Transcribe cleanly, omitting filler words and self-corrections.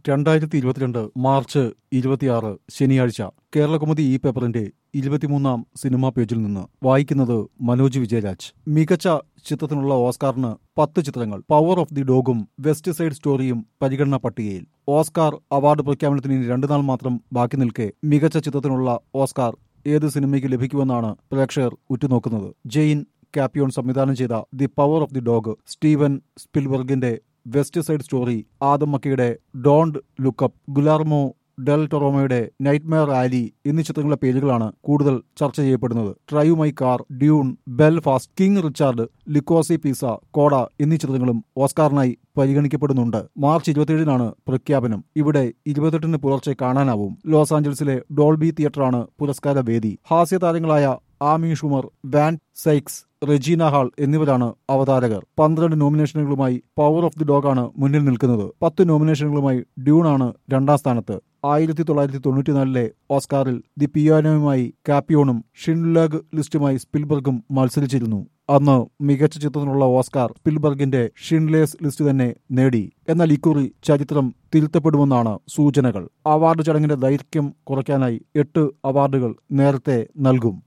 2022 March 26 ശനിയാഴ്ച കേരളകൗമുദി ഈ പേപ്പറിന്റെ 23-ാം സിനിമാ പേജിൽ നിന്ന് വായിക്കുന്നത് മനോജ് വിജയരാജ്. മികച്ച ചിത്രത്തിനുള്ള ഓസ്കാറിന് 10 ചിത്രങ്ങൾ. പവർ ഓഫ് ദി ഡോഗും വെസ്റ്റ് സൈഡ് സ്റ്റോറിയും പരിഗണനാ പട്ടികയിൽ. ഓസ്കാർ അവാർഡ് പ്രഖ്യാപനത്തിന് ഇനി 2 നാൾ മാത്രം ബാക്കി നിൽക്കെ മികച്ച ചിത്രത്തിനുള്ള ഓസ്കാർ ഏത് സിനിമയ്ക്ക് ലഭിക്കുമെന്നാണ് പ്രേക്ഷകർ ഉറ്റുനോക്കുന്നത്. ജെയിൻ കാപ്പിയോൺ സംവിധാനം ചെയ്ത the power of the dog, Steven സ്പിൽബർഗിന്റെ വെസ്റ്റ് സൈഡ് സ്റ്റോറി, ആദം മക്കയുടെ ഡോണ്ട് ലുക്കപ്പ്, ഗുലാർമോ ഡെൽ ടൊറോമയുടെ നൈറ്റ്മെയർ ആലി എന്നീ ചിത്രങ്ങളുടെ പേരുകളാണ് കൂടുതൽ ചർച്ച ചെയ്യപ്പെടുന്നത്. Drive my car, Dune, Belfast, King Richard, Licorice Pizza, CODA എന്നീ ചിത്രങ്ങളും ഓസ്കാറിനായി പരിഗണിക്കപ്പെടുന്നുണ്ട്. മാർച്ച് 27-നാണ് പ്രഖ്യാപനം. ഇവിടെ 28-ന് പുലർച്ചെ കാണാനാവും. ലോസ് ആഞ്ചൽസിലെ ഡോൾബി തിയേറ്ററാണ് പുരസ്കാര വേദി. ഹാസ്യ താരങ്ങളായ Amy Schumer, Wanda Sykes, Regina Hall എന്നിവരാണ് അവതാരകർ. 12 നോമിനേഷനുകളുമായി പവർ ഓഫ് ദി ഡോഗാണ് മുന്നിൽ നിൽക്കുന്നത്. 10 നോമിനേഷനുകളുമായി ഡ്യൂണാണ് 2ാം സ്ഥാനത്ത്. 1994-ലെ ഓസ്കാറിൽ ദി പിയാനോയുമായി കാപ്പിയോണും ഷിൻഡ്ലേഴ്സ് ലിസ്റ്റുമായി സ്പിൽബർഗും മത്സരിച്ചിരുന്നു. അന്ന് മികച്ച ചിത്രത്തിനുള്ള ഓസ്കാർ സ്പിൽബർഗിന്റെ ഷിൻഡ്ലേഴ്സ് ലിസ്റ്റ് തന്നെ നേടി. എന്നാൽ ഇക്കുറി ചരിത്രം തിരുത്തപ്പെടുമെന്നാണ് സൂചനകൾ. അവാർഡ് ചടങ്ങിന്റെ ദൈർഘ്യം കുറയ്ക്കാനായി 8 അവാർഡുകൾ നേരത്തെ നൽകും.